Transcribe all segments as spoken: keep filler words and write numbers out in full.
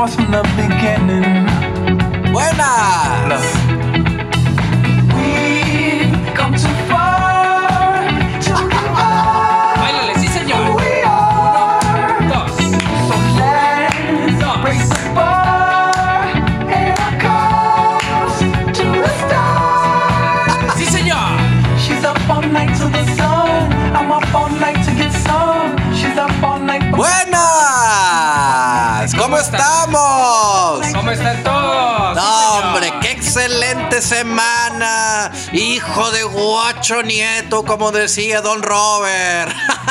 stars from the beginning. ¡Buenas! No. We've come too far to give up. Báilale, sí señor. Who we are. Uno, dos. So let's Dos. raise the bar and our cars to the stars. Sí señor. She's up all night to the sun. I'm up all night to get some. She's up all night. ¡Buenas! ¿Cómo estamos? ¿Cómo están todos? No, Sí, señor. hombre, qué excelente semana. Hijo de guacho nieto, como decía Don Robert.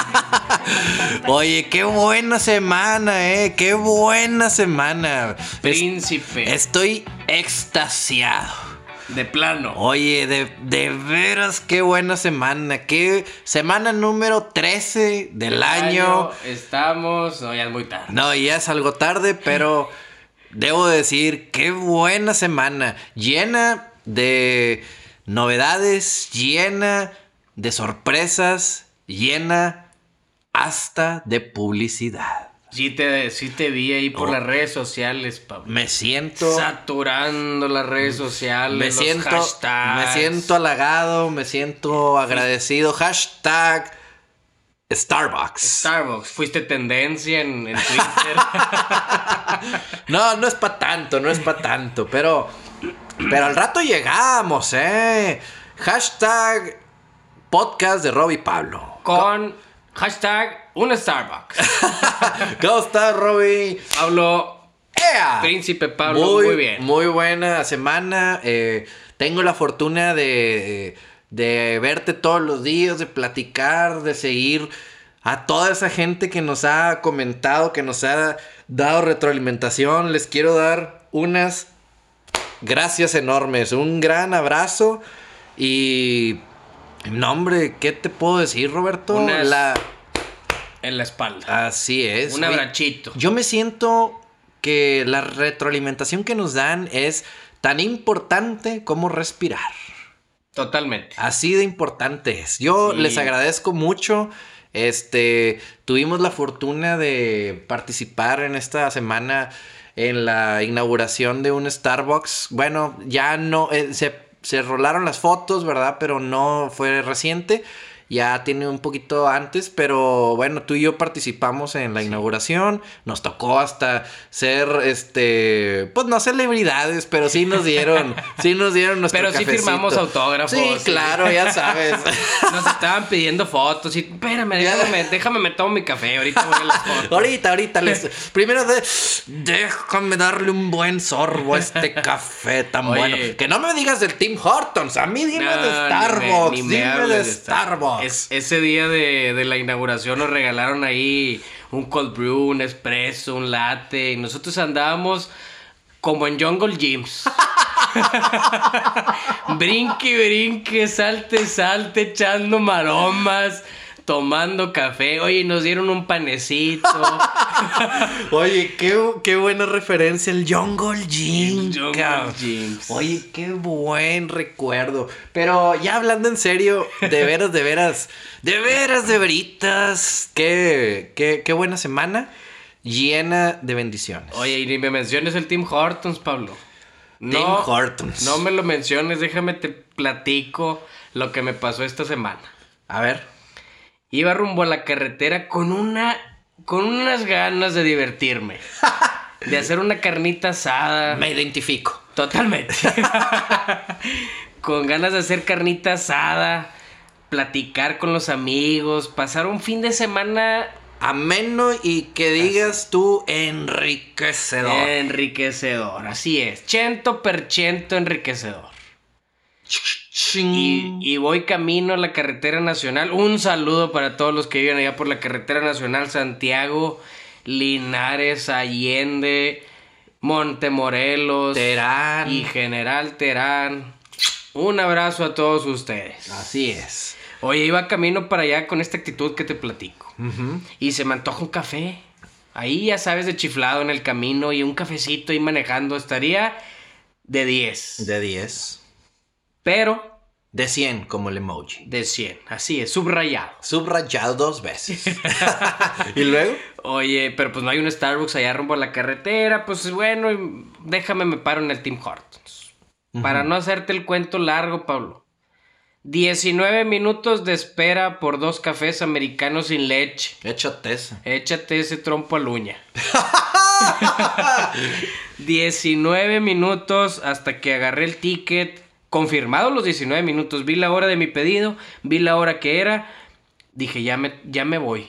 Oye, qué buena semana, eh. Qué buena semana. Príncipe. Estoy extasiado. De plano. Oye, de, de veras, qué buena semana. Qué semana número trece del año. Estamos. No, ya es muy tarde. No, ya es algo tarde, pero debo decir, qué buena semana. Llena de novedades, llena de sorpresas, llena hasta de publicidad. Sí te, sí te vi ahí por Oh. las redes sociales, Pablo. Me siento... Saturando las redes sociales. Me los siento, hashtags. me siento halagado, me siento agradecido. Hashtag Starbucks. Starbucks. Fuiste tendencia en, en Twitter. No, no es para tanto, no es para tanto, pero, pero al rato llegamos, eh. Hashtag podcast de Rob y Pablo. Con hashtag un Starbucks. ¿Cómo estás, Robbie? Pablo. ¡Ea! Príncipe Pablo, muy, bien. Muy buena semana. Eh, tengo la fortuna de, de verte todos los días, de platicar, de seguir a toda esa gente que nos ha comentado, que nos ha dado retroalimentación. Les quiero dar unas gracias enormes, un gran abrazo y... No, hombre, ¿qué te puedo decir, Roberto? Unas- La... En la espalda. Así es. Un Oye, abrachito. Yo me siento que la retroalimentación que nos dan es tan importante como respirar. Totalmente. Así de importante es. Yo Sí. les agradezco mucho. Este, tuvimos la fortuna de participar en esta semana en la inauguración de un Starbucks. Bueno, ya no, eh, se, se rolaron las fotos, ¿verdad? Pero no fue reciente. Ya tiene un poquito antes, pero bueno, tú y yo participamos en la inauguración. Nos tocó hasta ser, este, pues no celebridades, pero sí nos dieron, sí nos dieron nuestro Pero sí cafecito. firmamos autógrafos. Sí, sí. claro, ya sabes. Nos estaban pidiendo fotos y espérame, déjame, déjame me tomo mi café, ahorita voy a las fotos. ahorita, ahorita les... Primero de... déjame darle un buen sorbo a este café tan Oye. bueno. Que no me digas del Tim Hortons, a mí dime No, de Starbucks, ni me- ni me dime hables de de Starbucks. Es- ese día de, de la inauguración nos regalaron ahí un cold brew, un espresso, un latte. Y nosotros andábamos como en Jungle Gyms. Brinque, brinque, salte, salte, echando maromas, tomando café. Oye, nos dieron un panecito. Oye, qué, qué buena referencia el Jungle Gym. El Jungle cabrón. Gyms. Oye, qué buen recuerdo. Pero ya hablando en serio, de veras, de veras, de veras, de veritas. Qué, qué, qué buena semana llena de bendiciones. Oye, y ni me menciones el Tim Hortons, Pablo. Tim Hortons. No me lo menciones, déjame te platico lo que me pasó esta semana. A ver. Iba rumbo a la carretera con una... con unas ganas de divertirme. De hacer una carnita asada. Me identifico. Totalmente. Con ganas de hacer carnita asada, platicar con los amigos, pasar un fin de semana Ameno y que digas tú enriquecedor. enriquecedor. Así es, ciento por ciento enriquecedor. Y, y voy camino a la carretera nacional. Un saludo para todos los que viven allá por la carretera nacional: Santiago, Linares, Allende, Montemorelos, Terán. y General Terán. Un abrazo a todos ustedes. Así es. Oye, iba camino para allá con esta actitud que te platico. Uh-huh. Y se me antoja un café. Ahí, ya sabes, de chiflado en el camino y un cafecito ahí manejando. Estaría de diez. De diez. Pero De cien, como el emoji. De cien, así es, subrayado. Subrayado dos veces. ¿Y luego? Oye, pero pues no hay un Starbucks allá rumbo a la carretera. Pues bueno, déjame me paro en el Tim Hortons. Uh-huh. Para no hacerte el cuento largo, Pablo. diecinueve minutos de espera por dos cafés americanos sin leche. Échate ese. Échate ese trompo al uña. diecinueve minutos hasta que agarré el ticket. Confirmados los diecinueve minutos. Vi la hora de mi pedido. Vi la hora que era. Dije, ya me, ya me voy.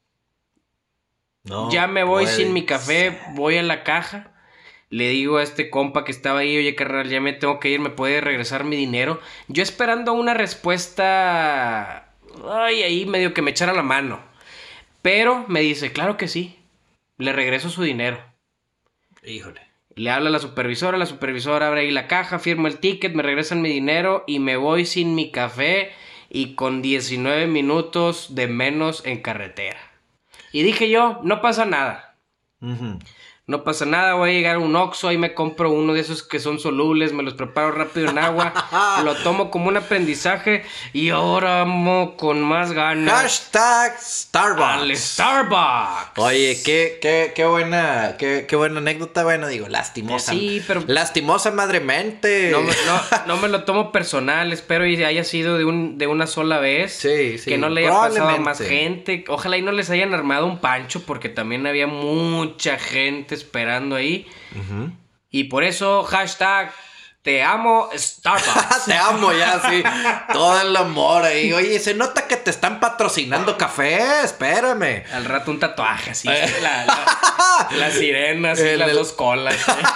No, ya me voy sin mi café. Voy a la caja. Le digo a este compa que estaba ahí, oye, carnal, ya me tengo que ir, ¿me puede regresar mi dinero? Yo esperando una respuesta... Ay, ahí medio que me echara la mano. Pero me dice, claro que sí. Le regreso su dinero. Híjole. Le habla a la supervisora, la supervisora abre ahí la caja, firma el ticket, me regresan mi dinero y me voy sin mi café y con diecinueve minutos de menos en carretera. Y dije yo, no pasa nada. Uh-huh. No pasa nada, voy a llegar a un Oxxo, ahí me compro uno de esos que son solubles, me los preparo rápido en agua, lo tomo como un aprendizaje y ahora amo con más ganas. Hashtag Starbucks. Al Starbucks. Oye, qué, qué, qué buena, qué, qué buena anécdota, bueno, digo, lastimosa. Sí, pero... Lastimosa madremente. No, no, no me lo tomo personal, espero y haya sido de, un, de una sola vez. Sí, sí. Que no le haya pasado a más gente. Ojalá y no les hayan armado un pancho porque también había mucha gente esperando ahí. Uh-huh. Y por eso, hashtag te amo Starbucks. Te amo ya, sí. Todo el amor ahí. Oye, se nota que te están patrocinando café. Espérame. Al rato un tatuaje así. la, la, la sirena, así, el, las el... dos colas.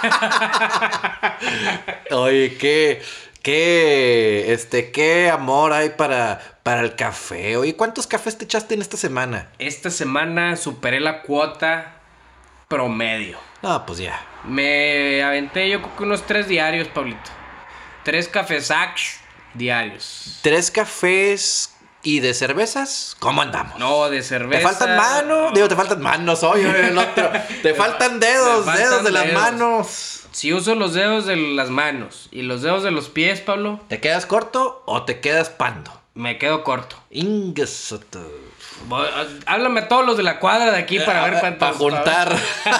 Oye, qué... Qué, este, qué amor hay para, para el café. Oye, ¿cuántos cafés te echaste en esta semana? Esta semana superé la cuota promedio. Ah, pues ya. Me aventé yo creo que unos tres diarios, Pablito. Tres cafés diarios. ¿Tres cafés y de cervezas? ¿Cómo andamos? No, de cerveza. ¿Te faltan manos? Digo, te faltan manos, oye, el otro. Te faltan dedos, faltan dedos de dedos. Las manos. Si uso los dedos de las manos y los dedos de los pies, Pablo. ¿Te quedas corto o te quedas pando? Me quedo corto. Ingesoto. Háblame a todos los de la cuadra de aquí para ver cuántos. Para juntar.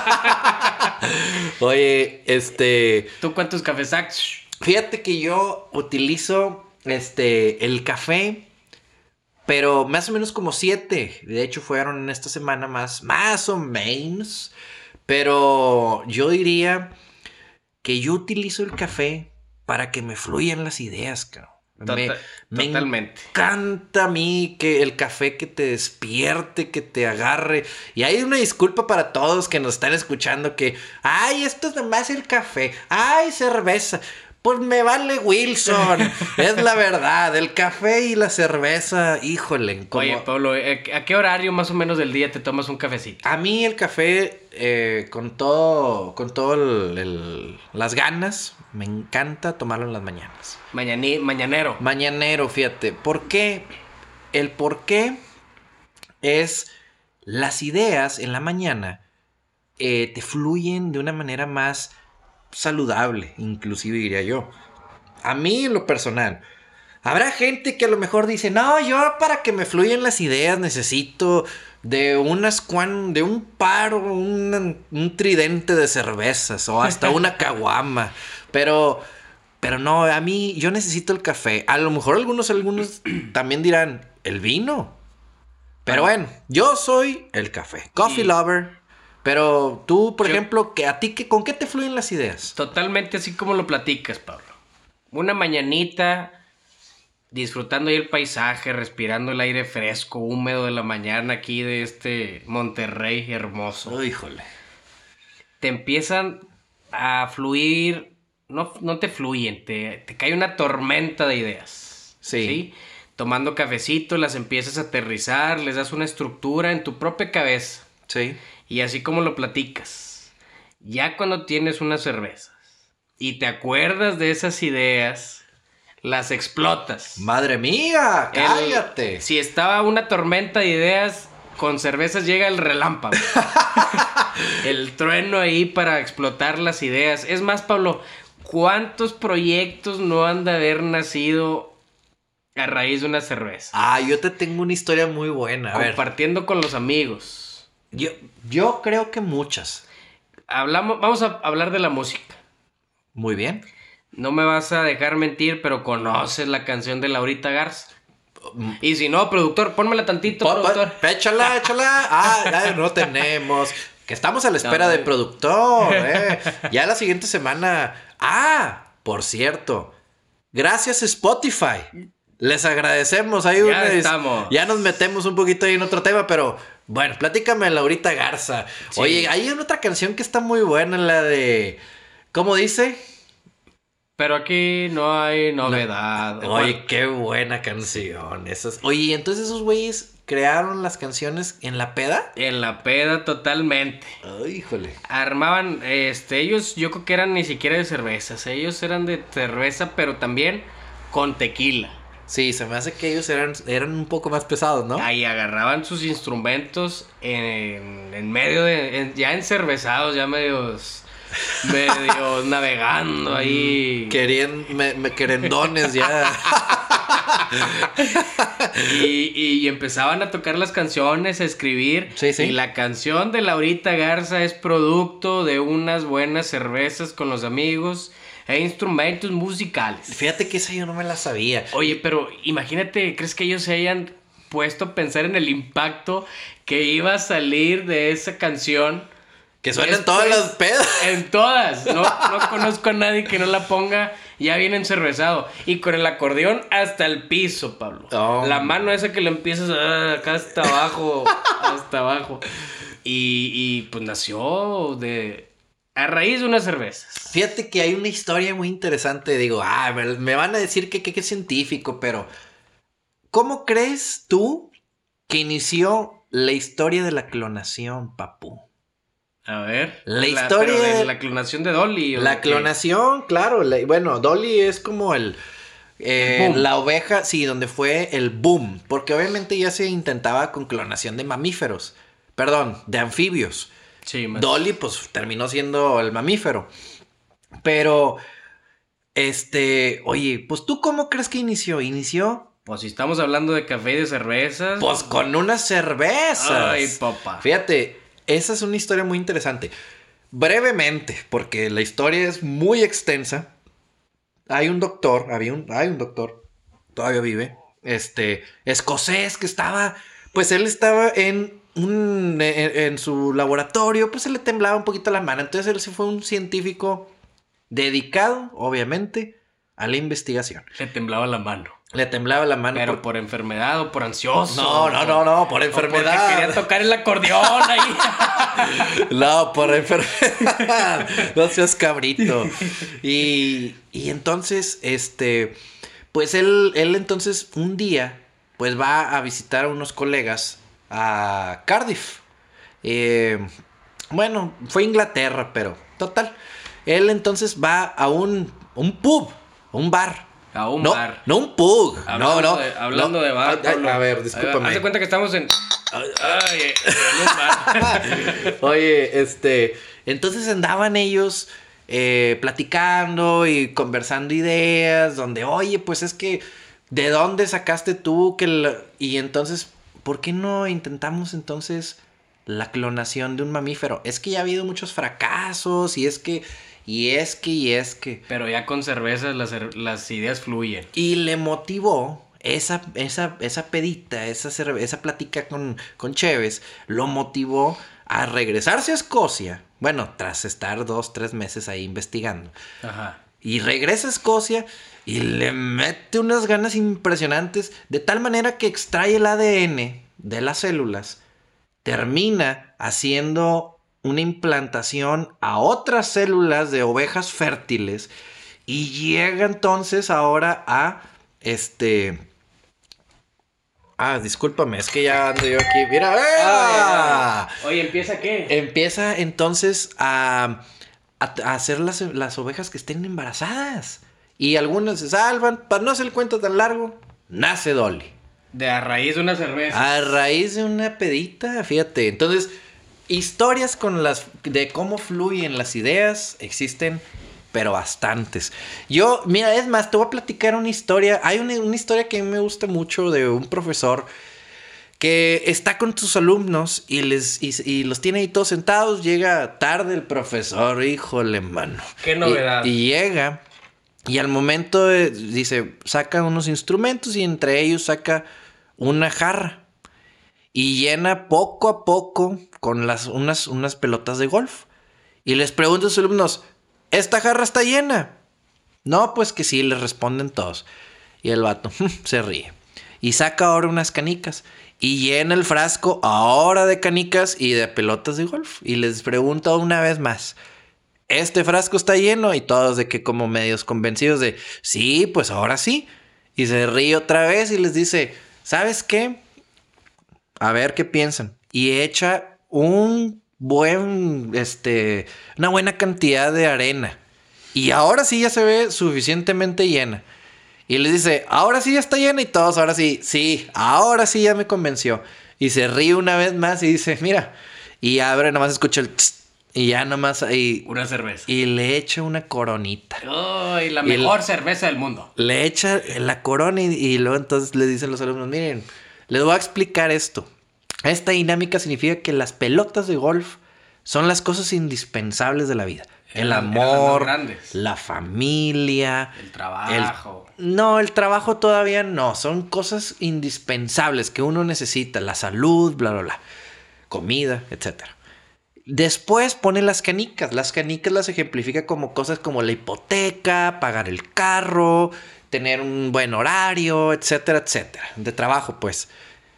Oye, este... ¿Tú cuántos cafés sacas? Fíjate que yo utilizo este el café, pero más o menos como siete. De hecho, fueron en esta semana más, más o menos. Pero yo diría que yo utilizo el café para que me fluyan las ideas, cabrón. Total, me, totalmente. Me encanta a mí que el café que te despierte, que te agarre. Y hay una disculpa para todos que nos están escuchando que, ay, esto es nomás el café, ay, cerveza. Pues me vale Wilson, es la verdad, el café y la cerveza, híjole. Como... Oye, Pablo, ¿a qué horario más o menos del día te tomas un cafecito? A mí el café, eh, con todo, con todo el, el, las ganas, me encanta tomarlo en las mañanas. Mañani, mañanero. Mañanero, fíjate. ¿Por qué? El por qué es las ideas en la mañana eh, te fluyen de una manera más saludable, inclusive diría yo. A mí en lo personal. Habrá gente que a lo mejor dice, no, yo para que me fluyan las ideas necesito de unas cuan, de un paro, un, un tridente de cervezas o hasta una caguama. Pero, pero no, a mí yo necesito el café. A lo mejor algunos, algunos también dirán, el vino. Pero bueno, yo soy el café. Coffee sí. Lover. Pero tú, por Yo, ejemplo, que ¿a ti que, con qué te fluyen las ideas? Totalmente así como lo platicas, Pablo. Una mañanita, disfrutando ahí el paisaje, respirando el aire fresco, húmedo de la mañana aquí de este Monterrey hermoso. Oh, híjole. Te empiezan a fluir, no, no te fluyen, te, te cae una tormenta de ideas. Sí. ¿sí? Tomando cafecito, las empiezas a aterrizar, les das una estructura en tu propia cabeza. Sí. Y así como lo platicas, ya cuando tienes unas cervezas y te acuerdas de esas ideas, las explotas. ¡Madre mía! ¡Cállate! El, si estaba una tormenta de ideas, con cervezas llega el relámpago. El trueno ahí para explotar las ideas. Es más, Pablo, ¿cuántos proyectos no han de haber nacido A raíz de una cerveza. Ah, yo te tengo una historia muy buena. A ver, Compartiendo con los amigos. yo, yo creo que muchas. Hablamos, vamos a hablar de la música. Muy bien. No me vas a dejar mentir, pero conoces la canción de Laurita Garza. Y si no, productor, pónmela tantito, Po- po- productor. Échala, échala. Ah, ya no tenemos. Que estamos a la espera No, de no. productor, eh. Ya la siguiente semana. Ah, por cierto. Gracias Spotify. Les agradecemos. Hay Ya una- estamos. Ya nos metemos un poquito ahí en otro tema, pero bueno, platícame Laurita Garza. Sí. Oye, hay otra canción que está muy buena, la de. ¿Cómo dice? Pero aquí no hay novedad. Oye, qué buena canción. Esas... Oye, entonces esos güeyes crearon las canciones en la peda. En la peda totalmente. Ay, híjole. Armaban, este, ellos yo creo que eran ni siquiera de cervezas. Ellos eran de cerveza, pero también con tequila. Sí, se me hace que ellos eran, eran un poco más pesados, ¿no? Ahí agarraban sus instrumentos en, en medio de, en- ya encervezados, ya medios, medios navegando ahí. Querían, me, me querendones ya. Y, y empezaban a tocar las canciones, a escribir. Sí, sí. Y la canción de Laurita Garza es producto de unas buenas cervezas con los amigos e instrumentos musicales. Fíjate que esa yo no me la sabía. Oye, pero imagínate, ¿crees que ellos se hayan puesto a pensar en el impacto que iba a salir de esa canción? Que suenan Después, todas las pedas. En todas. No, no conozco a nadie que no la ponga ya bien encervezado. Y con el acordeón hasta el piso, Pablo. Oh. La mano esa que le empiezas a acá hasta abajo. Hasta abajo. Y, y pues nació de... A raíz de unas cervezas. Fíjate que hay una historia muy interesante. Digo, ah, me, me van a decir que, que, que es científico, pero ¿cómo crees tú que inició la historia de la clonación, papu? A ver. La historia pero de de- la clonación de Dolly. ¿o La de qué? clonación, claro. la- bueno, Dolly es como el... eh, El boom. la oveja, sí, donde fue el boom. Porque obviamente ya se intentaba con clonación de mamíferos. Perdón, de anfibios. Sí, más. Dolly, pues, terminó siendo el mamífero. Pero, este... Oye, pues, ¿tú cómo crees que inició? Inició, Pues si estamos hablando de café y de cervezas. pues, con unas cervezas. Ay, papá. Fíjate, esa es una historia muy interesante. Brevemente, porque la historia es muy extensa. Hay un doctor, había un, hay un doctor, todavía vive, este, escocés que estaba, pues él estaba en un, en, en su laboratorio, pues se le temblaba un poquito la mano. Entonces él se fue un científico dedicado, obviamente, a la investigación. Le temblaba la mano. Le temblaba la mano. Pero por- por enfermedad o por ansioso. No, no, no, no, por O enfermedad. porque quería tocar el acordeón ahí. No, por enfermedad. No seas cabrito. Y, y entonces, este, pues él, él entonces un día, pues va a visitar a unos colegas a Cardiff. Eh, bueno, fue Inglaterra, pero total. Él entonces va a un, un pub, un bar. A un no, bar. No un pub. Hablando no, no. de, hablando no. de bar. Ay, ay, Pablo. a ver, Haz discúlpame. de cuenta que estamos en. Ay, en un bar. Oye, este, entonces andaban ellos eh, platicando y conversando ideas, donde, oye, pues es que, ¿de dónde sacaste tú que la-? Y entonces, ¿por qué no intentamos entonces la clonación de un mamífero? Es que ya ha habido muchos fracasos y es que, y es que, y es que. Pero ya con cervezas las, cer- las ideas fluyen. Y le motivó esa, esa, esa pedita, esa, cerve- esa plática con, con Chévez, lo motivó a regresarse a Escocia. Bueno, tras estar dos, tres meses ahí investigando. Ajá. Y regresa a Escocia y le mete unas ganas impresionantes, de tal manera que extrae el A D N de las células, termina haciendo una implantación a otras células de ovejas fértiles y llega entonces ahora a este... Ah, discúlpame, es que ya ando yo aquí. Mira, ¡ah! Oye, ¿empieza qué? Empieza entonces a, a, a hacer las, las ovejas que estén embarazadas. Y algunas se salvan. Para no hacer el cuento tan largo, nace Dolly. De a raíz de una cerveza. A raíz de una pedita, fíjate. Entonces, historias con las de cómo fluyen las ideas existen, pero bastantes. Yo, mira, es más, te voy a platicar una historia. Hay una, una historia que a mí me gusta mucho de un profesor que está con sus alumnos y, les, y, y los tiene ahí todos sentados. Llega tarde el profesor, híjole, mano. Qué novedad. Y, y llega y al momento de, dice, saca unos instrumentos y entre ellos saca una jarra. Y llena poco a poco con las, unas, unas pelotas de golf. Y les pregunta a sus alumnos, ¿esta jarra está llena? No, pues que sí, les responden todos. Y el vato se ríe. Y saca ahora unas canicas. Y llena el frasco ahora de canicas y de pelotas de golf. Y les pregunta una vez más, ¿este frasco está lleno? Y todos de que como medios convencidos de, sí, pues ahora sí. Y se ríe otra vez y les dice, ¿sabes qué? A ver qué piensan. Y echa un buen, este, una buena cantidad de arena. Y ahora sí ya se ve suficientemente llena. Y les dice, ahora sí ya está llena. Y todos, ahora sí, sí, ahora sí ya me convenció. Y se ríe una vez más y dice, mira. Y abre, nomás escucha el tss, y ya nomás ahí. Una cerveza. Y le echa una coronita. ¡Ay, la Y mejor el- cerveza del mundo! Le echa la corona y, y luego entonces le dicen los alumnos, miren, les voy a explicar esto. Esta dinámica significa que las pelotas de golf son las cosas indispensables de la vida. El Eran- eran las amor, más grandes. la familia. El trabajo. el- No, el trabajo todavía no. Son cosas indispensables que uno necesita. La salud, bla, bla, bla. Comida, etcétera. Después pone las canicas. Las canicas las ejemplifica como cosas como la hipoteca, pagar el carro, tener un buen horario, etcétera, etcétera. De trabajo, pues.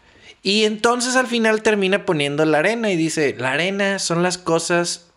Y entonces al final termina poniendo la arena y dice, la arena son las cosas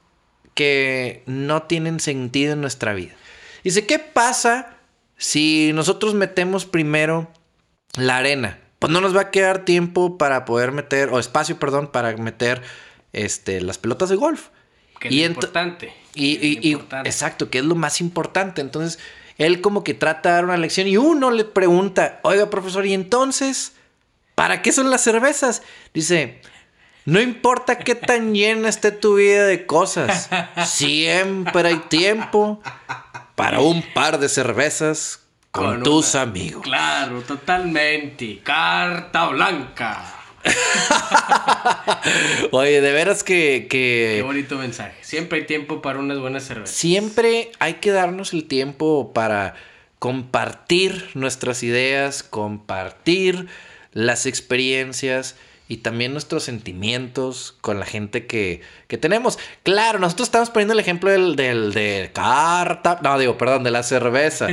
que no tienen sentido en nuestra vida. Dice, ¿qué pasa si nosotros metemos primero la arena? Pues no nos va a quedar tiempo para poder meter, o espacio, perdón, para meter este, las pelotas de golf. Que es Y lo ento- importante. Y, que es y- lo y- importante. exacto, que es lo más importante. Entonces, él como que trata de dar una lección y uno le pregunta, oiga, profesor, ¿y entonces para qué son las cervezas? Dice, no importa qué tan llena esté tu vida de cosas, siempre hay tiempo para un par de cervezas con, Con tus una- amigos. Claro, totalmente. Carta blanca. Oye, de veras que... Qué que... bonito mensaje. Siempre hay tiempo para unas buenas cervezas. Siempre hay que darnos el tiempo para compartir nuestras ideas, compartir las experiencias y también nuestros sentimientos con la gente que, que tenemos. Claro, nosotros estamos poniendo el ejemplo del, del de carta, no digo, perdón, de la cerveza.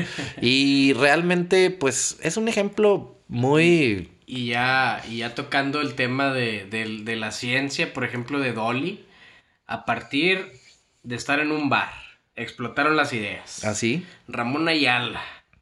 Y realmente, pues, es un ejemplo muy... Y ya, y ya tocando el tema de, de- de la ciencia, por ejemplo, de Dolly, a partir de estar en un bar, explotaron las ideas. así. Ramón Ayala,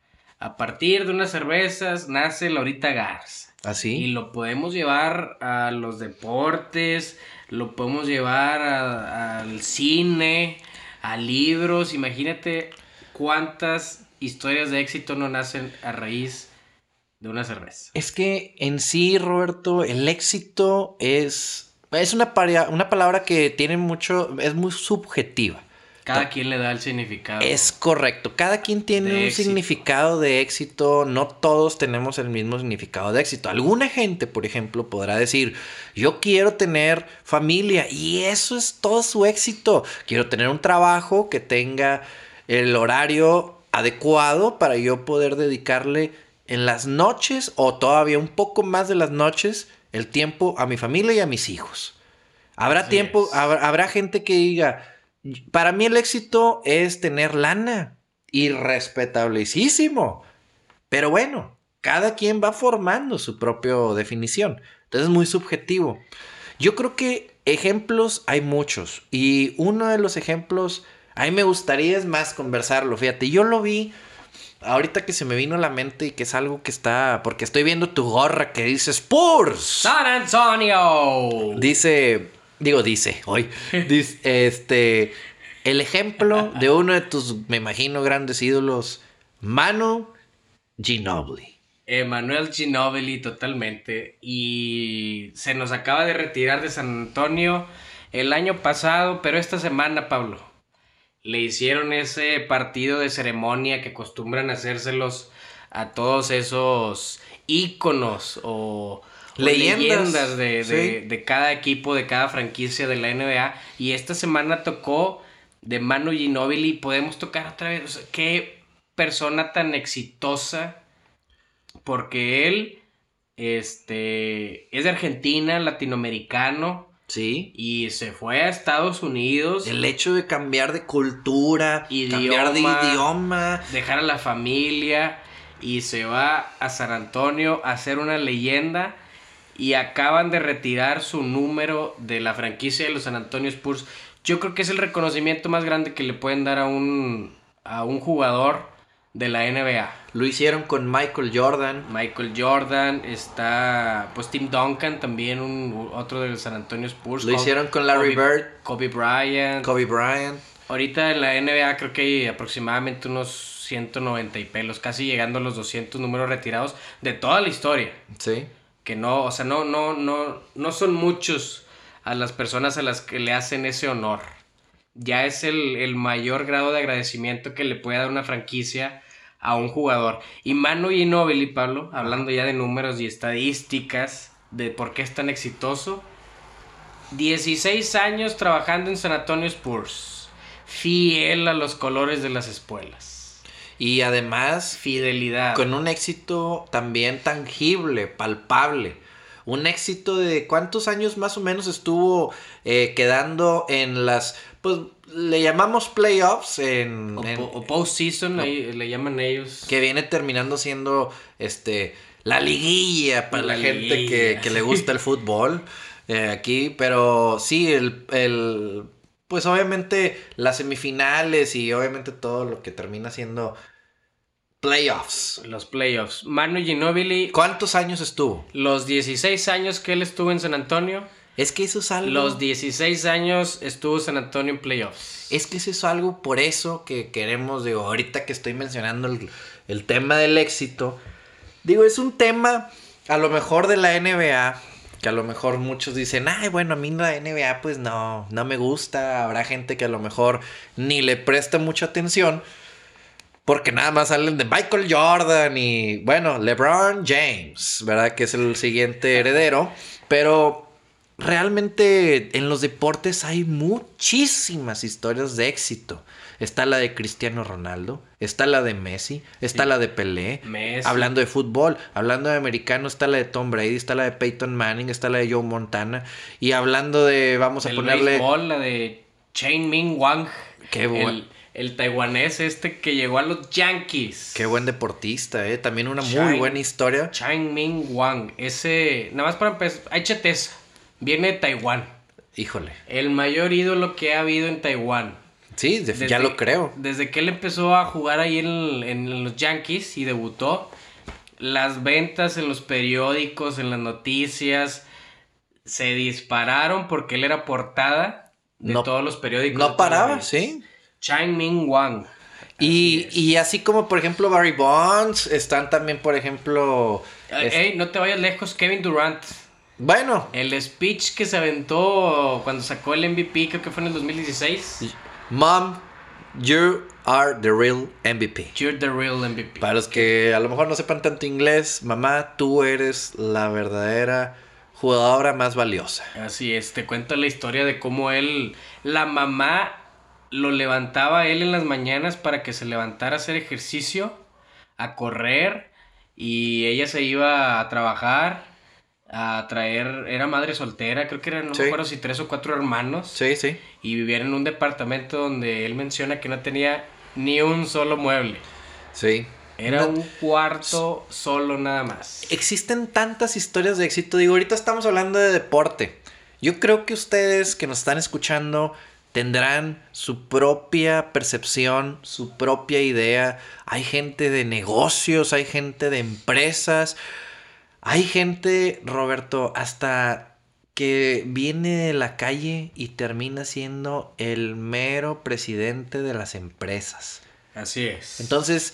a partir de unas cervezas nace Laurita Garza. Así. Y lo podemos llevar a los deportes, lo podemos llevar a- al cine, a libros. Imagínate cuántas historias de éxito no nacen a raíz de una cerveza. Es que en sí, Roberto, el éxito es, es una, paria- una palabra que tiene mucho, es muy subjetiva. Cada quien le da el significado. Es correcto, cada quien tiene De un éxito. significado de éxito, no todos tenemos el mismo significado de éxito. Alguna gente, por ejemplo, podrá decir, yo quiero tener familia y eso es todo su éxito. Quiero tener un trabajo que tenga el horario adecuado para yo poder dedicarle en las noches o todavía un poco más de las noches el tiempo a mi familia y a mis hijos. Habrá Así tiempo, es. habrá, habrá gente que diga, para mí el éxito es tener lana y respetabilísimo. Pero bueno, cada quien va formando su propia definición. Entonces es muy subjetivo. Yo creo que ejemplos hay muchos. Y uno de los ejemplos, a mí me gustaría es más conversarlo. Fíjate, yo lo vi ahorita que se me vino a la mente y que es algo que está... Porque estoy viendo tu gorra que dice Spurs. ¡San Antonio! Dice, digo, dice, hoy, dice, este, el ejemplo de uno de tus, me imagino, grandes ídolos, Manu Ginóbili. Emanuel Ginóbili, totalmente. Y se nos acaba de retirar de San Antonio el año pasado, pero esta semana, Pablo, le hicieron ese partido de ceremonia que acostumbran a hacérselos a todos esos íconos o, o Leyendas, leyendas de, de, sí. de cada equipo, de cada franquicia de la N B A. Y esta semana tocó de Manu Ginóbili. Podemos tocar otra vez. O sea, qué persona tan exitosa. Porque él este, es de Argentina, latinoamericano. Sí. Y se fue a Estados Unidos. El hecho de cambiar de cultura, Idioma, cambiar de idioma. Dejar a la familia. Y se va a San Antonio a ser una leyenda. Y acaban de retirar su número de la franquicia de los San Antonio Spurs. Yo creo que es el reconocimiento más grande que le pueden dar a un, a un jugador de la N B A. Lo hicieron con Michael Jordan. Michael Jordan, está pues Tim Duncan también, un, otro de los San Antonio Spurs. Lo hicieron con Larry Kobe, Bird. Kobe Bryant. Kobe Bryant. Ahorita en la N B A creo que hay aproximadamente unos ciento noventa y pelos, casi llegando a los doscientos números retirados de toda la historia. Sí. Que no, o sea, no, no, no, no son muchos a las personas a las que le hacen ese honor. Ya es el, el mayor grado de agradecimiento que le puede dar una franquicia a un jugador. Y Manu Ginóbili, Pablo, hablando ya de números y estadísticas de por qué es tan exitoso. dieciséis años trabajando en San Antonio Spurs. Fiel a los colores de las espuelas. Y además, fidelidad. Con un éxito también tangible, palpable. Un éxito de cuántos años más o menos estuvo eh, quedando en las, pues le llamamos playoffs en, O, en, o postseason, no, ahí le llaman ellos. que viene terminando siendo este la liguilla para la, La gente liguilla. que, que le gusta el fútbol eh, aquí, pero sí, el, el pues obviamente las semifinales y obviamente todo lo que termina siendo playoffs. Los playoffs. Manu Ginóbili, ¿Cuántos años estuvo? los dieciséis años que él estuvo en San Antonio, Es que eso es algo... los dieciséis años estuvo San Antonio en playoffs. Es que eso es algo por eso que queremos, digo, ahorita que estoy mencionando el, el tema del éxito, digo, es un tema a lo mejor de la N B A, que a lo mejor muchos dicen, ay, bueno, a mí la N B A pues no, no me gusta, habrá gente que a lo mejor ni le presta mucha atención, porque nada más salen de Michael Jordan y, bueno, LeBron James, ¿verdad? Que es el siguiente heredero, pero realmente en los deportes hay muchísimas historias de éxito. Está la de Cristiano Ronaldo, está la de Messi, está sí. la de Pelé. Messi. Hablando de fútbol, hablando de americano, está la de Tom Brady, está la de Peyton Manning, está la de Joe Montana. Y hablando de, vamos a el ponerle... béisbol, la de Chen Ming Wang. Qué bueno. El, el taiwanés este que llegó a los Yankees. Qué buen deportista, ¿eh? También una Chang, muy buena historia. Chen Ming Wang. Ese, nada más para empezar, hay cheteza. Viene de Taiwán. Híjole. El mayor ídolo que ha habido en Taiwán. Sí, de, desde, ya lo creo. Desde que él empezó a jugar ahí en, en los Yankees y debutó, las ventas en los periódicos, en las noticias, se dispararon porque él era portada de no, todos los periódicos. No paraba, sí. Chen Ming Wang. Y así, y así como, por ejemplo, Barry Bonds, están también, por ejemplo... Ey, es... ey, no te vayas lejos, Kevin Durant. Bueno. El speech que se aventó cuando sacó el M V P, creo que fue en el dos mil dieciséis. Mom, you are the real M V P. You're the real M V P. Para los que a lo mejor no sepan tanto inglés, mamá, tú eres la verdadera jugadora más valiosa. Así es, te cuento la historia de cómo él, la mamá lo levantaba a él en las mañanas para que se levantara a hacer ejercicio, a correr, y ella se iba a trabajar, a traer, era madre soltera, creo que eran, no sí. me acuerdo si tres o cuatro hermanos. Sí, sí. Y vivían en un departamento donde él menciona que no tenía ni un solo mueble. Sí. Era no. un cuarto solo nada más. Existen tantas historias de éxito. Digo, ahorita estamos hablando de deporte. Yo creo que ustedes que nos están escuchando tendrán su propia percepción, su propia idea. Hay gente de negocios, hay gente de empresas. Hay gente, Roberto, hasta que viene de la calle y termina siendo el mero presidente de las empresas. Así es. Entonces,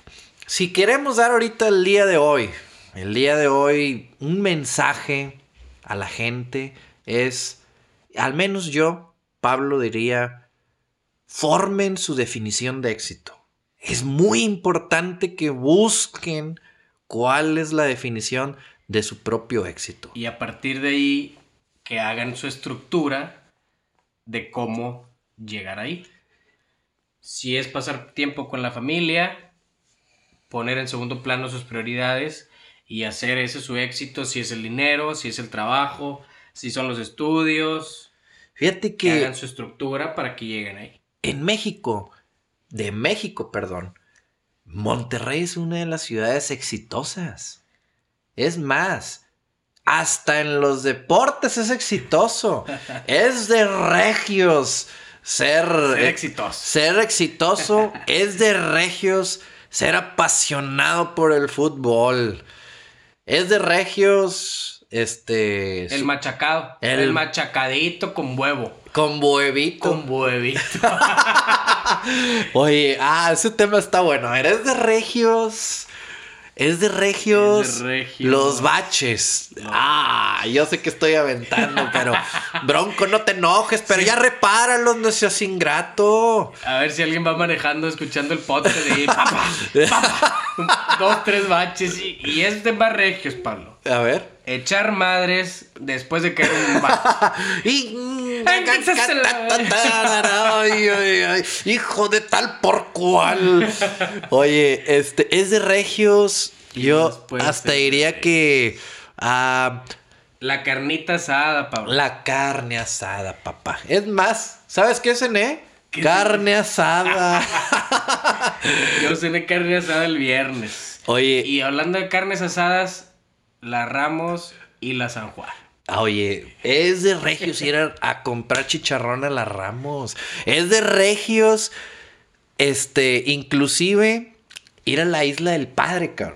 si queremos dar ahorita el día de hoy, el día de hoy, un mensaje a la gente es, al menos yo, Pablo, diría, formen su definición de éxito. Es muy importante que busquen cuál es la definición de su propio éxito. Y a partir de ahí, que hagan su estructura de cómo llegar ahí. Si es pasar tiempo con la familia, poner en segundo plano sus prioridades y hacer ese su éxito, si es el dinero, si es el trabajo, si son los estudios. Fíjate Que que hagan su estructura para que lleguen ahí. en México, de México, perdón, Monterrey es una de las ciudades exitosas. Es más, hasta en los deportes es exitoso. Es de regios ser, Ser eh, exitoso. Ser exitoso es de regios ser apasionado por el fútbol. Es de regios, este... El machacado. El- El, machacadito con huevo. con huevito. Con huevito. Oye, ah, ese tema está bueno. A ver, es de regios. Es de regios. Es de regios. Los baches. Ah, yo sé que estoy aventando, pero Bronco, no te enojes, pero ya repáralos, no seas ingrato. A ver si alguien va manejando, escuchando el podcast de papá, papá. Dos, tres baches. Y, y es de más regios, Pablo. A ver. Echar madres después de que era un bache. Y... Ay, Ay, ay, ay, hijo de tal por cual. Oye, este es de regios. Yo Después hasta de- diría que ah, La carnita asada, Pablo. la carne asada, papá. Es más, ¿sabes qué cené? ¿Qué Carne asada. Yo cené carne asada el viernes. Oye, Y hablando de carnes asadas, la Ramos y la San Juan. ah, oye, es de regios ir a, a comprar chicharrón a la Ramos. Es de regios, este, inclusive ir a la Isla del Padre, cabrón.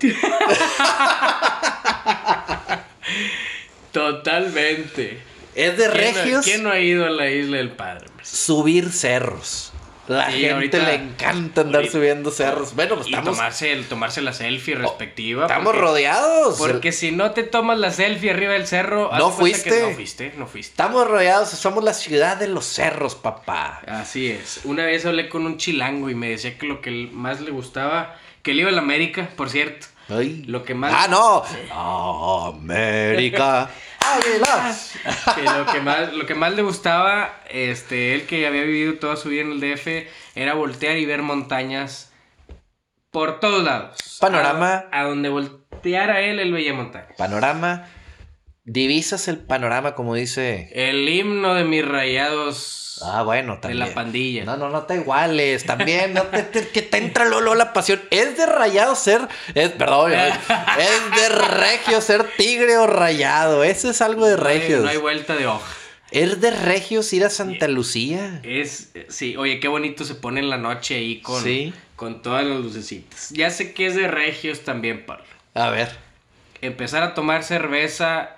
Totalmente. Es de ¿Quién no- regios ¿Quién no ha ido a la Isla del Padre? hombre? subir cerros. La Sí, gente ahorita- le encanta andar ahorita- subiendo cerros. Bueno, pues Y estamos, tomarse, el, tomarse la selfie respectiva. estamos porque- rodeados. Porque si no te tomas la selfie arriba del cerro, haz No de cuenta que fuiste. no fuiste, no fuiste. Estamos rodeados. Somos la ciudad de los cerros, papá. Así es. Una vez hablé con un chilango y me decía que lo que más le gustaba, que él iba a la América, por cierto. Ay. Lo que más- Ah, no. América. Águilas. Que lo que más, lo que más le gustaba, este, él que había vivido toda su vida en el D F, era voltear y ver montañas por todos lados. Panorama. A, a donde volteara él, él veía montañas. Panorama. Divisas el panorama, como dice. El himno de mis rayados. Ah, bueno, también. la pandilla. No, no, no te iguales. También, no te, te- que te entra Lolo la pasión. Es de rayado ser. Es, perdón, es de regio ser tigre o rayado. Eso es algo de No hay- regios. No hay vuelta de hoja. Es de regios ir a Santa Lucía. Es, sí, oye, qué bonito se pone en la noche ahí con, Sí. con todas las lucecitas. Ya sé que es de regios también, Pablo. A ver. Empezar a tomar cerveza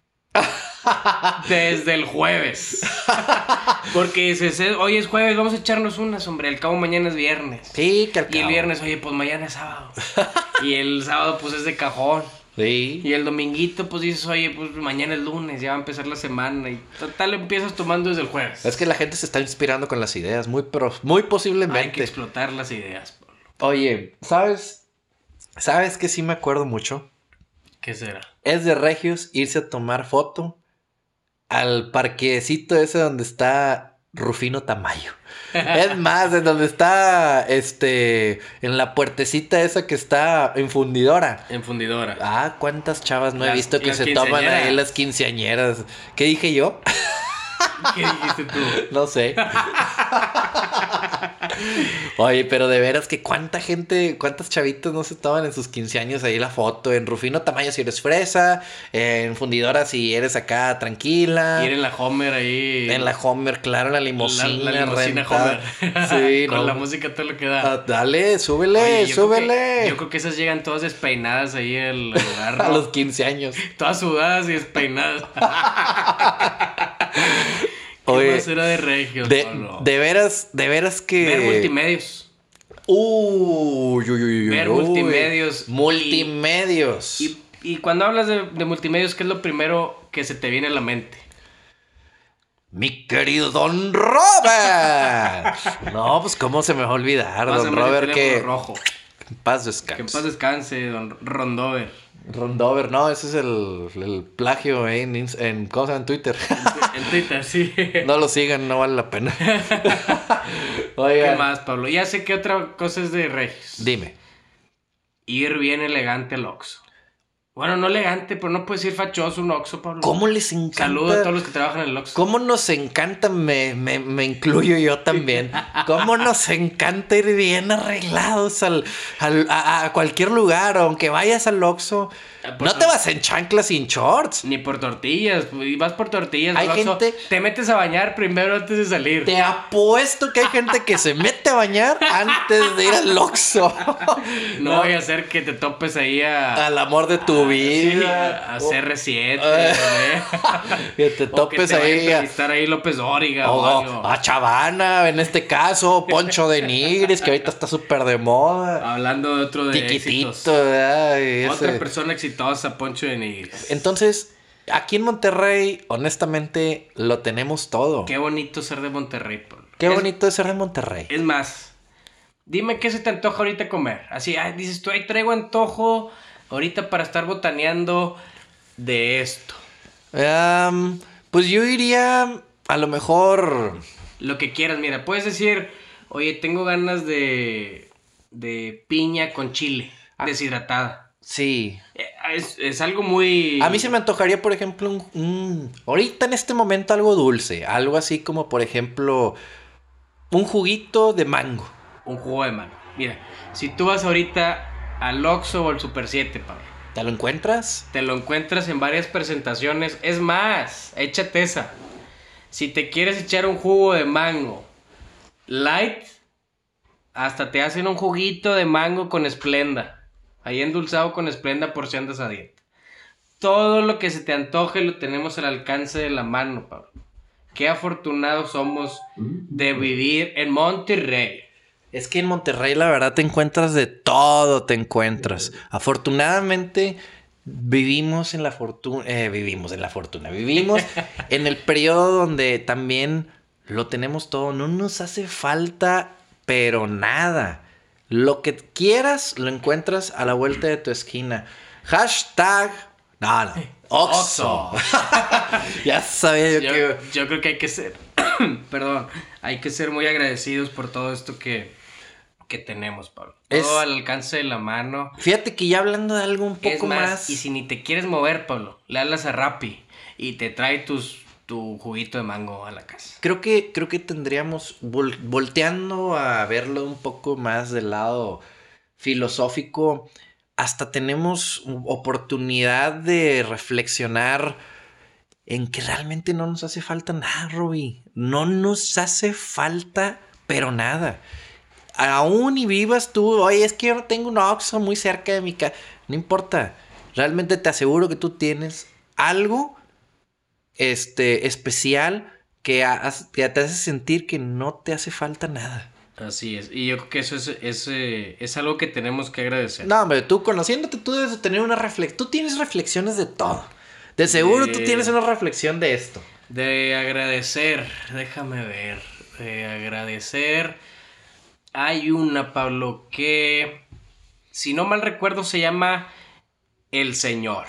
desde el jueves. Porque dices, "Eh, hoy es jueves, vamos a echarnos unas, hombre. Al cabo mañana es viernes. Sí, que al Y el cabo. viernes, oye, pues mañana es sábado. Y el sábado, pues es de cajón. Sí. Y el dominguito, pues dices, oye, pues mañana es lunes, ya va a empezar la semana. Y total, empiezas tomando desde el jueves. Es que la gente se está inspirando con las ideas. Muy, pro- muy Hay que posiblemente. explotar las ideas, Pablo. Oye, ¿sabes? ¿Sabes que sí me acuerdo mucho? ¿Qué será? Es de regios irse a tomar foto al parquecito ese donde está Rufino Tamayo. Es más, en donde está, este, en la puertecita esa que está en fundidora. En fundidora. Ah, cuántas chavas no he Las- visto que las se toman quinceañeras. ahí las quinceañeras. ¿Qué dije yo? ¿Qué dijiste tú? No sé. Oye, pero de veras que cuánta gente, cuántas chavitas no se toman en sus quince años ahí la foto. En Rufino Tamayo si eres fresa, en Fundidora si eres acá tranquila. Ir en la Homer ahí. En la Homer, claro, en la limusina. La, la limusina rentada. Homer. Sí, Con no. la música todo lo que da. Ah, dale, súbele, Oye, yo creo súbele. que- yo creo que esas llegan todas despeinadas ahí al lugar, A ¿no? los quince años. Todas sudadas y despeinadas. ¿Qué Oye, más era de regios, De, Pablo? de veras, de veras que. Ver multimedios. Uy, uy, uy, uy, Ver uy. multimedios. Multimedios. Y, y cuando hablas de, de multimedios, ¿qué es lo primero que se te viene a la mente? Mi querido Don Robert. No, pues cómo se me va a olvidar, Pásame Don ese Robert, que teléfono rojo. en paz descanse. Que en paz descanse, don Rondover. Rondover, no, ese es el, el plagio eh, en, ins- en, ¿cómo se llama? En Twitter. En Twitter, sí. No lo sigan, no vale la pena. ¿Qué Oigan, más, Pablo? Ya sé que otra cosa es de Regis. dime. Ir bien elegante al Oxxo. Bueno, no elegante, pero no puedes ir fachoso un Oxxo, Pablo. ¿Cómo les encanta? Saludos a todos los que trabajan en el Oxxo. ¿Cómo nos encanta? Me, me, me incluyo yo también. ¿Cómo nos encanta ir bien arreglados al, al- a, a cualquier lugar? Aunque vayas al Oxxo, Ah, pues, no te vas en chanclas sin shorts. Ni por tortillas. Y vas por tortillas. Hay al Oxxo, gente- Te metes a bañar primero antes de salir. Te apuesto que hay gente que se mete a bañar antes de ir al Oxxo. No voy a hacer que te topes ahí a... Al amor de tu sí, vida. a, a C R siete. Eh. ¿eh? Que te O que topes te vaya ahí. a a- entrevistar ahí López Dóriga O, o o algo. a Chavana, en este caso, Poncho de Nigris, que ahorita está súper de moda. Hablando de otro de Tiquitito, éxitos. ¿verdad? Y Otra ese- persona exitosa, Poncho de Nigris. Entonces, aquí en Monterrey, honestamente, lo tenemos todo. Qué bonito ser de Monterrey, Pablo. Qué Es- bonito es ser de Monterrey. Es más, dime qué se te antoja ahorita comer. Así, ay, dices tú, ahí traigo antojo ahorita para estar botaneando de esto. Am, pues yo iría, a lo mejor... Lo que quieras, mira, puedes decir, oye, tengo ganas de, de piña con chile, Ah. deshidratada. Sí. Eh, Es, es algo muy... A mí se me antojaría, por ejemplo, un, un- ahorita en este momento algo dulce. Algo así como, por ejemplo, un juguito de mango. Un jugo de mango. Mira, si tú vas ahorita al Oxxo o al Super siete, Pablo, ¿Te lo encuentras? te lo encuentras en varias presentaciones. Es más, échate esa. Si te quieres echar un jugo de mango light, hasta te hacen un juguito de mango con Splenda. Ahí endulzado con Splenda por si andas a dieta. Todo lo que se te antoje lo tenemos al alcance de la mano, Pablo. Qué afortunados somos de vivir en Monterrey. Es que en Monterrey la verdad te encuentras de todo, te encuentras. Afortunadamente vivimos en la fortuna, eh, vivimos en la fortuna, vivimos en el periodo donde también lo tenemos todo. No nos hace falta, pero nada. Lo que quieras lo encuentras a la vuelta de tu esquina. Hashtag, no, no, Oxxo. Ya sabía yo, Yo, que... yo creo que hay que ser, perdón, hay que ser muy agradecidos por todo esto que, que tenemos, Pablo. Es- Todo al alcance de la mano. Fíjate que ya hablando de algo un Es poco más, más... y si ni te quieres mover, Pablo, le hablas a Rappi y te trae tus, tu juguito de mango a la casa. Creo que, creo que tendríamos, vol- volteando a verlo un poco más del lado filosófico, hasta tenemos oportunidad de reflexionar en que realmente no nos hace falta nada, Robbie. No nos hace falta, pero nada. Aún y vivas tú, oye, es que yo no tengo un Oxxo muy cerca de mi casa. No importa. Realmente te aseguro que tú tienes algo este, especial que, ha- que te hace sentir que no te hace falta nada. Así es, y yo creo que eso es, es, eh, es algo que tenemos que agradecer. No, hombre, tú conociéndote, tú debes de tener una reflexión. Tú tienes reflexiones de todo. De seguro tú De- tienes una reflexión de esto. De agradecer, déjame ver, de agradecer. Hay una, Pablo, que, si no mal recuerdo, se llama El Señor.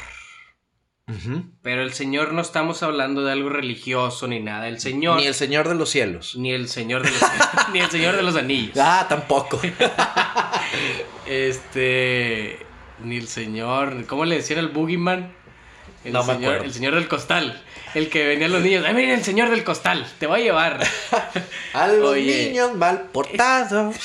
Pero el Señor no estamos hablando de algo religioso ni nada. El Señor... Ni el Señor de los cielos. Ni el Señor de los, ni el Señor de los Anillos. Ah, tampoco. Este... Ni el Señor... ¿Cómo le decían al Boogeyman? El No me señor, acuerdo. El Señor del Costal. El que venía a los niños. ¡Ay, miren, el Señor del Costal! Te voy a llevar. A los Oye. niños mal portados.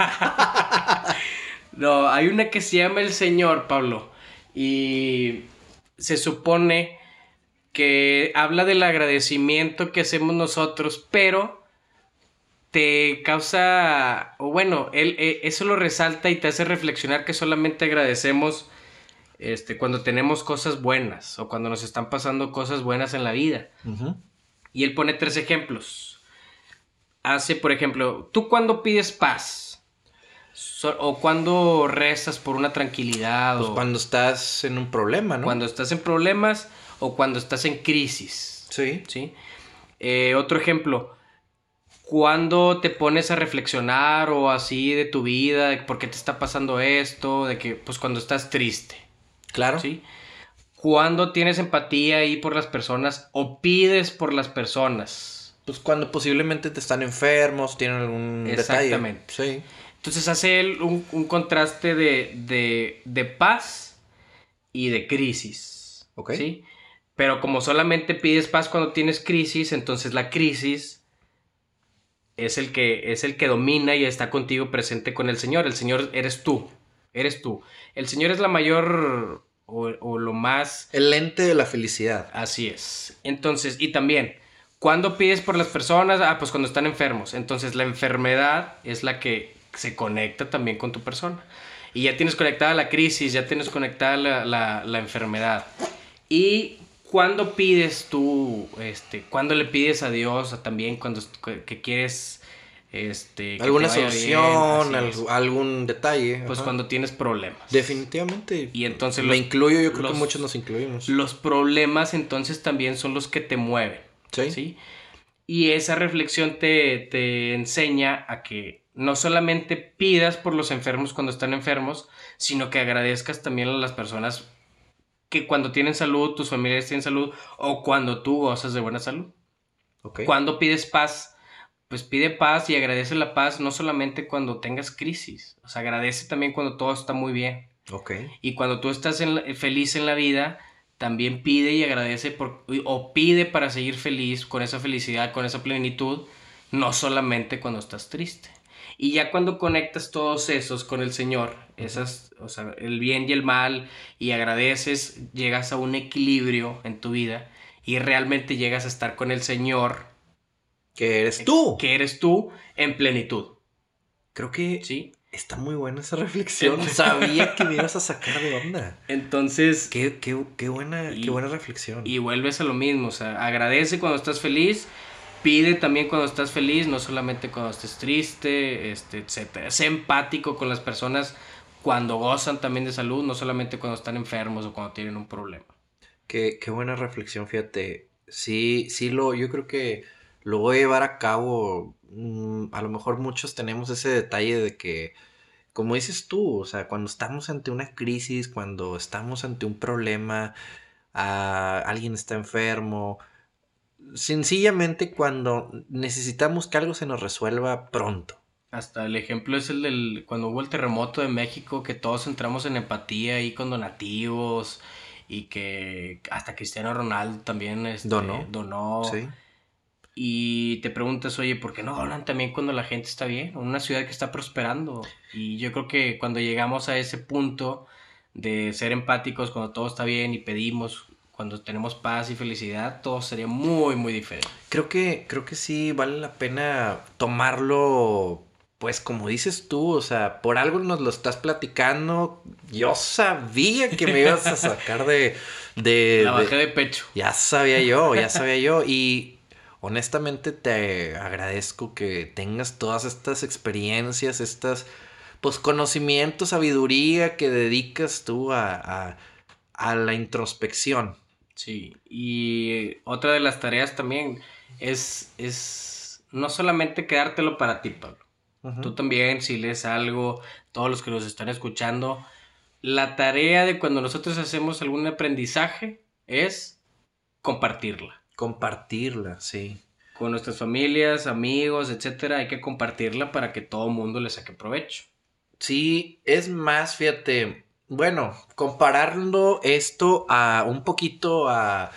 No, hay una que se llama El Señor, Pablo. Y se supone que habla del agradecimiento que hacemos nosotros, pero te causa, o bueno, él, eh, eso lo resalta y te hace reflexionar que solamente agradecemos este, cuando tenemos cosas buenas o cuando nos están pasando cosas buenas en la vida. Ujú. Y él pone tres ejemplos. Hace, por ejemplo, ¿tú cuando pides paz? So- o cuando rezas por una tranquilidad, Pues o cuando estás en un problema, ¿no? cuando estás en problemas, o cuando estás en crisis, Sí. ¿sí? Eh, otro ejemplo, cuando te pones a reflexionar o así de tu vida, de por qué te está pasando esto, de que, pues cuando estás triste, Claro. ¿sí? Cuando tienes empatía ahí por las personas o pides por las personas. Pues cuando posiblemente te están enfermos, tienen algún Exactamente. detalle. Sí. Entonces hace él un, un contraste de, de, de paz y de crisis. Ok. ¿Sí? Pero como solamente pides paz cuando tienes crisis, entonces la crisis es el que, es el que domina y está contigo presente con el Señor. El Señor eres tú. Eres tú. El Señor es la mayor o, o lo más... El lente de la felicidad. Así es. Entonces, y también, ¿cuándo pides por las personas? Ah, pues cuando están enfermos. Entonces la enfermedad es la que se conecta también con tu persona. Y ya tienes conectada la crisis, ya tienes conectada la, la, la enfermedad. Y ¿cuándo pides tú, este, cuándo le pides a Dios a también cuando que quieres, este, que ¿Alguna te vaya solución? bien? Así es. Algo- algún detalle. Pues Ajá. cuando tienes problemas. Definitivamente. Y entonces me los- incluyo, yo creo los- que muchos nos incluimos. Los problemas entonces también son los que te mueven. Sí. ¿Sí? Y esa reflexión te, te enseña a que no solamente pidas por los enfermos cuando están enfermos, sino que agradezcas también a las personas que cuando tienen salud, tus familiares tienen salud, o cuando tú gozas de buena salud. Ok. Cuando pides paz, pues pide paz y agradece la paz no solamente cuando tengas crisis, o sea, agradece también cuando todo está muy bien. Ok. Y cuando tú estás en la- feliz en la vida, también pide y agradece por, o pide para seguir feliz, con esa felicidad, con esa plenitud, no solamente cuando estás triste. Y ya cuando conectas todos esos con el Señor, esas, o sea, el bien y el mal, y agradeces, llegas a un equilibrio en tu vida y realmente llegas a estar con el Señor, Que eres tú. que eres tú, en plenitud. Creo que ¿Sí? está muy buena esa reflexión. Sabía que me ibas a sacar de onda. Entonces... Qué, qué, qué buena, Y- qué buena reflexión. Y vuelves a lo mismo, o sea, agradece cuando estás feliz, pide también cuando estás feliz, no solamente cuando estés triste, este, etcétera. Sé empático con las personas cuando gozan también de salud, no solamente cuando están enfermos o cuando tienen un problema. Qué, qué buena reflexión, fíjate. Sí, sí lo, yo creo que lo voy a llevar a cabo. Mm, a lo mejor muchos tenemos ese detalle de que, como dices tú, o sea, cuando estamos ante una crisis, cuando estamos ante un problema, ah, alguien está enfermo, sencillamente cuando necesitamos que algo se nos resuelva pronto. Hasta el ejemplo es el del cuando hubo el terremoto de México, que todos entramos en empatía ahí con donativos y que hasta Cristiano Ronaldo también este, Donó. donó. Sí. Y te preguntas, oye, ¿por qué no hablan también cuando la gente está bien? Una ciudad que está prosperando. Y yo creo que cuando llegamos a ese punto de ser empáticos cuando todo está bien y pedimos, cuando tenemos paz y felicidad, todo sería muy, muy diferente. Creo que, creo que sí vale la pena tomarlo, pues como dices tú, o sea, por algo nos lo estás platicando. Yo sabía que me ibas a sacar de... de La de- bajé de pecho. Ya sabía yo, ya sabía yo. Y honestamente te agradezco que tengas todas estas experiencias, estas, pues, conocimientos, sabiduría que dedicas tú a, a, a la introspección. Sí, y otra de las tareas también es, es no solamente quedártelo para ti, Pablo. Ujú. Tú también, si lees algo, todos los que nos están escuchando, la tarea de cuando nosotros hacemos algún aprendizaje es compartirla. Compartirla, sí. Con nuestras familias, amigos, etcétera, hay que compartirla para que todo el mundo le saque provecho. Sí, es más, fíjate, bueno, comparando esto a un poquito a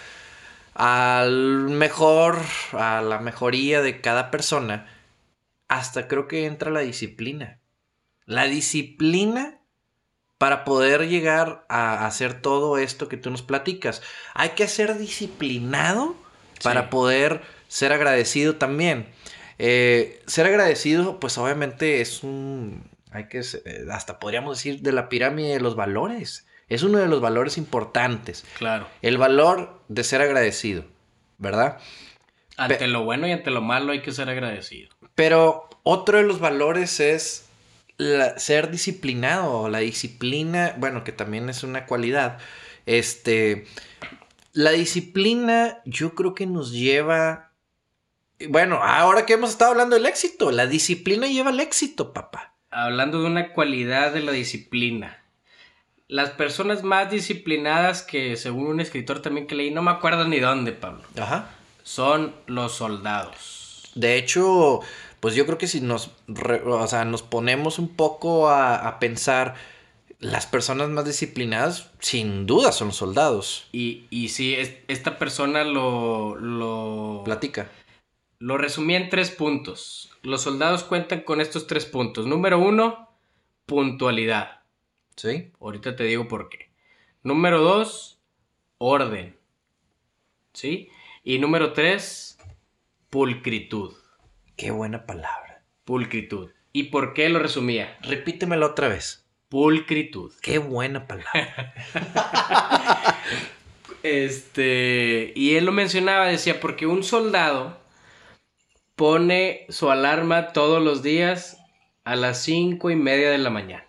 al mejor, a la mejoría de cada persona, hasta creo que entra la disciplina. La disciplina para poder llegar a hacer todo esto que tú nos platicas. Hay que ser disciplinado para Sí. poder ser agradecido también. Eh, ser agradecido, pues obviamente es un... Hay que... ser- hasta podríamos decir de la pirámide de los valores. Es uno de los valores importantes. Claro. El valor de ser agradecido, ¿verdad? Ante Pe- lo bueno y ante lo malo hay que ser agradecido. Pero otro de los valores es la- ser disciplinado. La disciplina, bueno, que también es una cualidad. Este, la disciplina yo creo que nos lleva Bueno, ahora que hemos estado hablando del éxito, la disciplina lleva al éxito, papá. Hablando de una cualidad de la disciplina. Las personas más disciplinadas que, según un escritor también que leí, no me acuerdo ni dónde, Pablo, Ajá. son los soldados. De hecho, pues yo creo que si nos, re- o sea, nos ponemos un poco a, a pensar, las personas más disciplinadas, sin duda, son los soldados. Y, y sí, es- esta persona lo, lo, Platica. lo resumía en tres puntos. Los soldados cuentan con estos tres puntos. Número uno, puntualidad. ¿Sí? Ahorita te digo por qué. Número dos, orden. ¿Sí? Y número tres, pulcritud. Qué buena palabra. Pulcritud. ¿Y por qué lo resumía? Repítemelo otra vez. Pulcritud. Qué buena palabra. Este, y él lo mencionaba, decía, porque un soldado pone su alarma todos los días a las cinco y media de la mañana.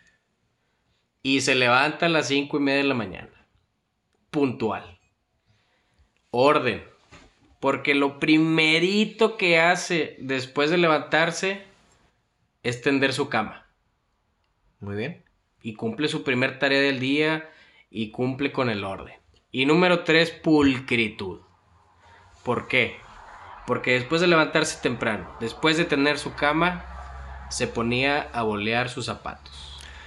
Y se levanta a las cinco y media de la mañana. Puntual. Orden. Porque lo primerito que hace después de levantarse es tender su cama. Muy bien. Y cumple su primer tarea del día y cumple con el orden. Y número tres, pulcritud. ¿Por qué? Porque después de levantarse temprano, después de tener su cama, se ponía a bolear sus zapatos.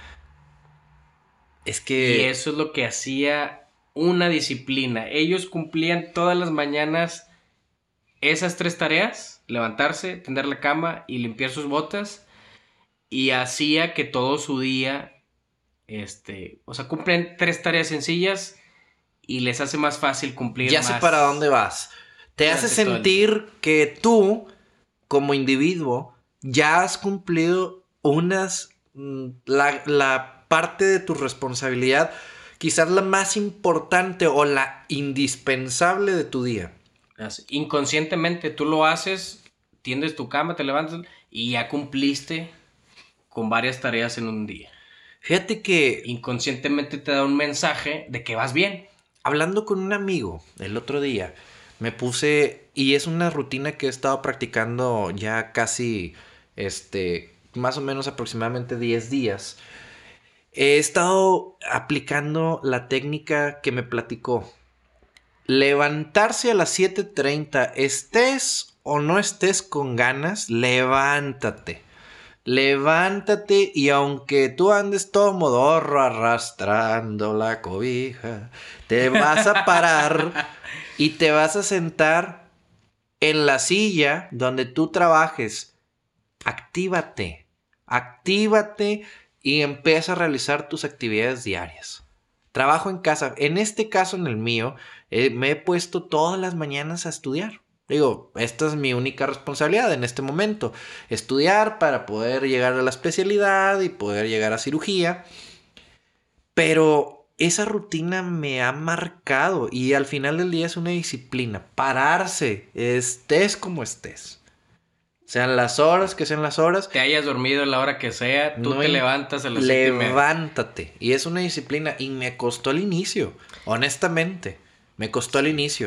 Es que... Y eso es lo que hacía una disciplina. Ellos cumplían todas las mañanas esas tres tareas: levantarse, tender la cama y limpiar sus botas. Y hacía que todo su día, este, o sea, cumplen tres tareas sencillas y les hace más fácil cumplir Ya más. sé para dónde vas. Te hace durante todo el sentir que tú, como individuo, ya has cumplido unas... mm, La, la parte de tu responsabilidad, quizás la más importante o la indispensable de tu día. Así, inconscientemente tú lo haces, tiendes tu cama, te levantas y ya cumpliste con varias tareas en un día. Fíjate que Inconscientemente te da un mensaje de que vas bien. hablando con un amigo el otro día, me puse, y es una rutina que he estado practicando ya casi, este, más o menos aproximadamente diez días. He estado aplicando la técnica que me platicó. Levantarse a las siete treinta, estés o no estés con ganas, levántate. Levántate y aunque tú andes todo modorro arrastrando la cobija, te vas a parar y te vas a sentar en la silla donde tú trabajes. Actívate, actívate y empieza a realizar tus actividades diarias. Trabajo en casa. En este caso, en el mío, eh, me he puesto todas las mañanas a estudiar. Digo, esta es mi única responsabilidad en este momento. Estudiar para poder llegar a la especialidad y poder llegar a cirugía. Pero esa rutina me ha marcado y al final del día es una disciplina. Pararse, estés como estés. Sean las horas que sean las horas. Te hayas dormido a la hora que sea, tú No te hay- levantas a las siete y media. Levántate. Y es una disciplina. Y me costó al inicio. Honestamente. Me costó al inicio.